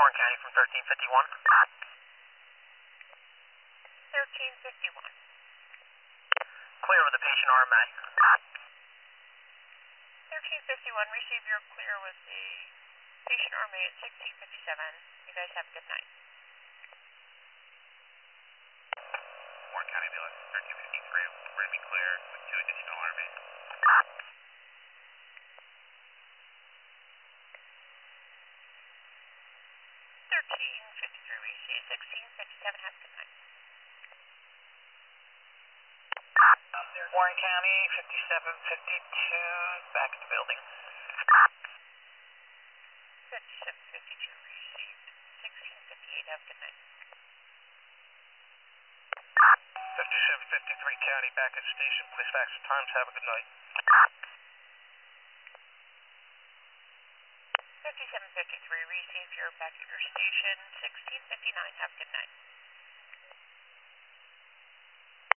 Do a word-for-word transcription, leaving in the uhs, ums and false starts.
Warren County from thirteen fifty-one. thirteen fifty-one. Clear with the patient R M A. thirteen fifty-one, receive your clear with the patient R M A at sixteen fifty-seven. You guys have a good night. Warren County ambulance thirteen fifty-three. We're going to be clear with two additional R M As. thirteen fifty-three, receive sixteen fifty-seven. Have a good night. Warren County fifty-seven fifty-two, back in the building. fifty-seven fifty-two, received sixteen fifty-eight. Have a good night. fifty-seven fifty-three County, back at station. Please fax the times. Have a good night. fifty-seven fifty-three, receive your back at your station. sixteen fifty-nine. Have a good night.